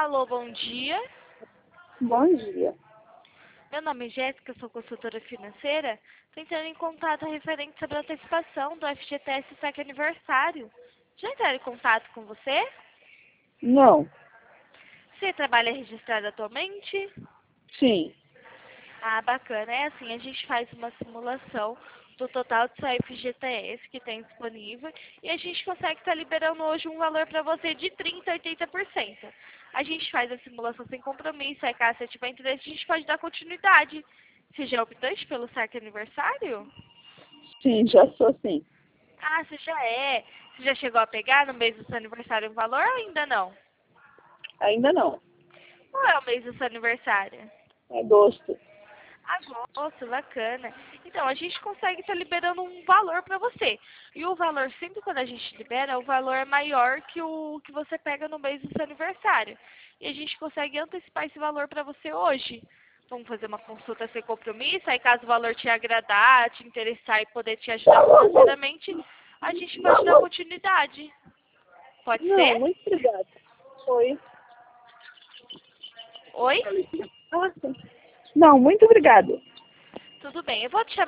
Alô, bom dia. Bom dia. Meu nome é Jéssica, sou consultora financeira. Estou entrando em contato referente sobre a antecipação do FGTS Saque Aniversário. Já entraram em contato com você? Não. Você trabalha registrado atualmente? Sim. Ah, bacana. É assim, a gente faz uma simulação do total do seu FGTS que tem disponível e a gente consegue estar liberando hoje um valor para você de 30% a 80%. A gente faz a simulação sem compromisso, aí caso você tiver interesse, a gente pode dar continuidade. Você já é optante pelo saque aniversário? Sim, já sou sim. Ah, você já é. Você já chegou a pegar no mês do seu aniversário um valor ou ainda não? Ainda não. Qual é o mês do seu aniversário? Agosto. Agosto, bacana. Então, a gente consegue estar liberando um valor para você. E o valor, sempre quando a gente libera, o valor é maior que o que você pega no mês do seu aniversário. E a gente consegue antecipar esse valor para você hoje. Vamos fazer uma consulta sem compromisso, aí caso o valor te agradar, te interessar e poder te ajudar financeiramente, a gente pode dar continuidade. Pode Não, ser? muito obrigada. Foi. Oi? Ah, sim. Não, muito obrigada. Tudo bem. Eu vou te chamar